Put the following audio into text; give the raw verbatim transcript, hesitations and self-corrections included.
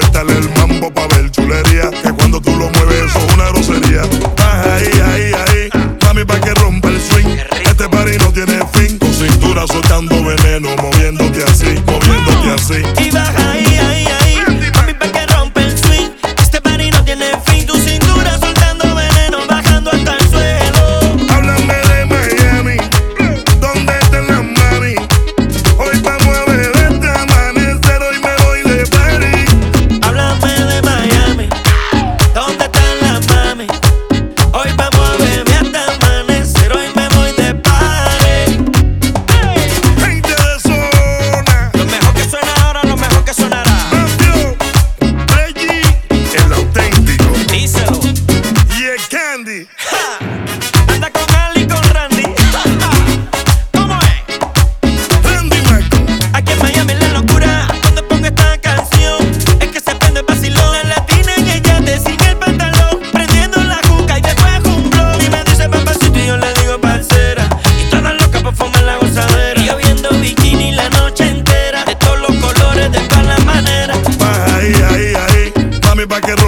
suéltale el mambo pa' ver chulería, que cuando tú lo mueves eso es una grosería. Baja ahí, ahí, ahí, mami, pa' que rompa el swing. Este party no tiene fin. Tu cintura soltando veneno, moviéndote así, moviéndote así. Y baja ahí, ahí, ahí, mami, pa' que rompa el swing. Este party no tiene fin. Tu cintura soltando veneno, bajando hasta el suelo. Háblame de Miami, ¿dónde están las mami? Hoy vamos a beber hasta amanecer, hoy me voy de party. Háblame de Miami, ¿dónde están las mami? Hoy vamos a beber hasta amanecer, hoy me voy de party. Gente de zona, Lo mejor que suena ahora, lo mejor que sonará. Mafio, Reggie, el auténtico, Díselo. y el Candy. Ja. Anda con Ali y con Randy. Ja, ja. ¿Cómo es? Randy Marco, Aquí en Miami la locura. Cuando pongo esta canción, es que se prende el vacilón. La latina y ella te sigue el pantalón, prendiendo la juca y después un blow. Y me dice papacito y yo le digo parcera. Y todas locas por fumar la gozadera. Y yo viendo bikini la noche entera, de todos los colores, de todas las maneras. baja ahí, ahí, ahí, mami, pa' que